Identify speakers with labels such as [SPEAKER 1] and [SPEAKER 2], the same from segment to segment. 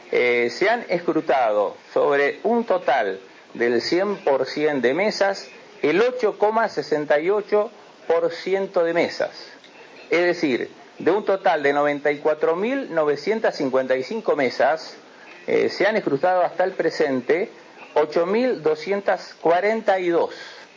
[SPEAKER 1] Se han escrutado sobre un total del 100% de mesas el 8,68% de mesas. Es decir, de un total de 94.955 mesas, se han escrutado hasta el presente 8.242.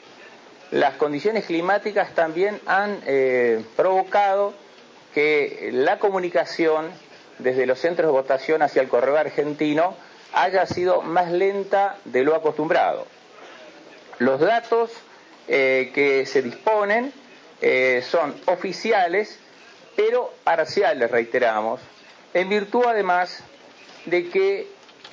[SPEAKER 1] Las condiciones climáticas también han provocado que la comunicación desde los centros de votación hacia el correo argentino haya sido más lenta de lo acostumbrado. Los datos que se disponen son oficiales, pero parciales, reiteramos, en virtud además de que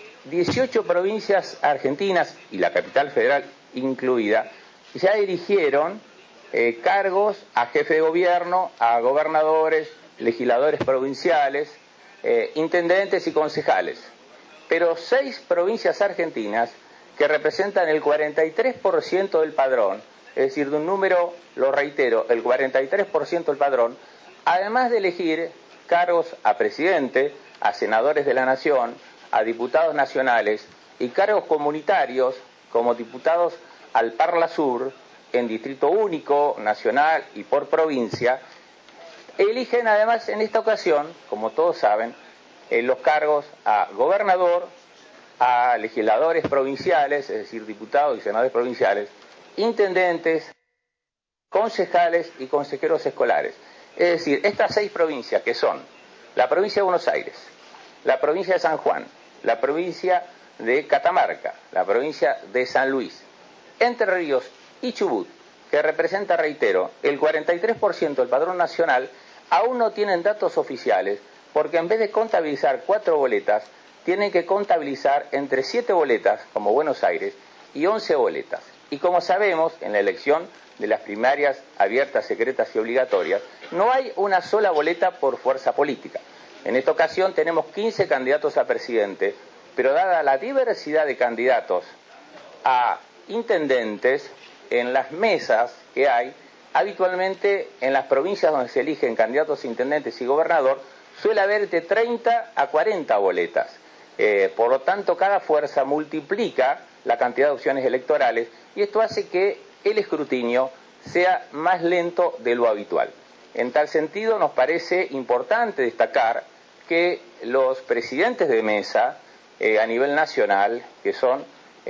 [SPEAKER 1] 18 provincias argentinas, y la capital federal incluida, ya dirigieron cargos a jefe de gobierno, a gobernadores, legisladores provinciales, intendentes y concejales. Pero 6 provincias argentinas, que representan el 43% del padrón, es decir, de un número, lo reitero, el 43% del padrón, además de elegir cargos a presidente, a senadores de la nación, a diputados nacionales y cargos comunitarios como diputados al Parla Sur, en distrito único, nacional y por provincia, eligen además en esta ocasión, como todos saben, los cargos a gobernador, a legisladores provinciales, es decir, diputados y senadores provinciales, intendentes, concejales y consejeros escolares. Es decir, estas 6 provincias que son la provincia de Buenos Aires, la provincia de San Juan, la provincia de Catamarca, la provincia de San Luis, Entre Ríos y Chubut, que representa, reitero, el 43% del padrón nacional, aún no tienen datos oficiales, porque en vez de contabilizar 4 boletas, tienen que contabilizar entre 7 boletas, como Buenos Aires, y 11 boletas. Y como sabemos, en la elección de las primarias abiertas, secretas y obligatorias, no hay una sola boleta por fuerza política. En esta ocasión tenemos 15 candidatos a presidente, pero dada la diversidad de candidatos a intendentes, en las mesas que hay, habitualmente en las provincias donde se eligen candidatos a intendentes y gobernador, suele haber de 30 a 40 boletas. Por lo tanto, cada fuerza multiplica la cantidad de opciones electorales y esto hace que el escrutinio sea más lento de lo habitual. En tal sentido, nos parece importante destacar que los presidentes de mesa a nivel nacional, que son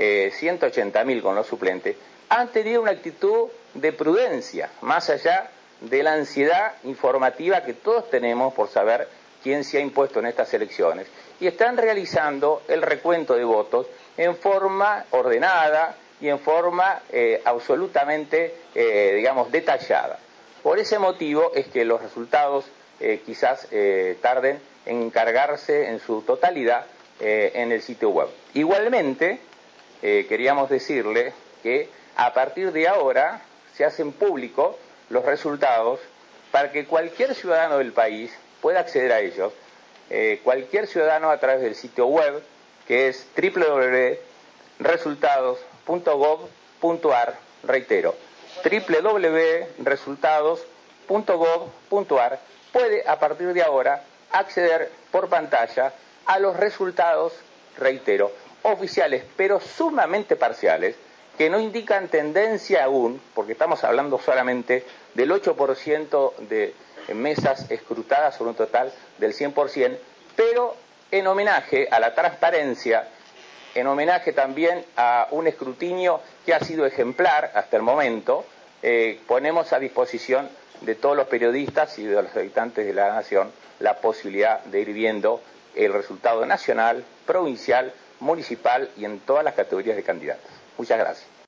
[SPEAKER 1] 180.000 con los suplentes, han tenido una actitud de prudencia, más allá de la ansiedad informativa que todos tenemos por saber quién se ha impuesto en estas elecciones, y están realizando el recuento de votos en forma ordenada y en forma absolutamente, detallada. Por ese motivo es que los resultados quizás tarden en cargarse en su totalidad en el sitio web. Igualmente, queríamos decirle que a partir de ahora se hacen públicos los resultados para que cualquier ciudadano del país pueda acceder a ellos, cualquier ciudadano a través del sitio web, que es www.resultados.gov.ar, reitero, www.resultados.gov.ar, puede a partir de ahora acceder por pantalla a los resultados, reitero, oficiales, pero sumamente parciales, que no indican tendencia aún, porque estamos hablando solamente del 8% de mesas escrutadas sobre un total del 100%, pero en homenaje a la transparencia, en homenaje también a un escrutinio que ha sido ejemplar hasta el momento, ponemos a disposición de todos los periodistas y de los habitantes de la nación la posibilidad de ir viendo el resultado nacional, provincial, municipal y en todas las categorías de candidatos. Muchas gracias.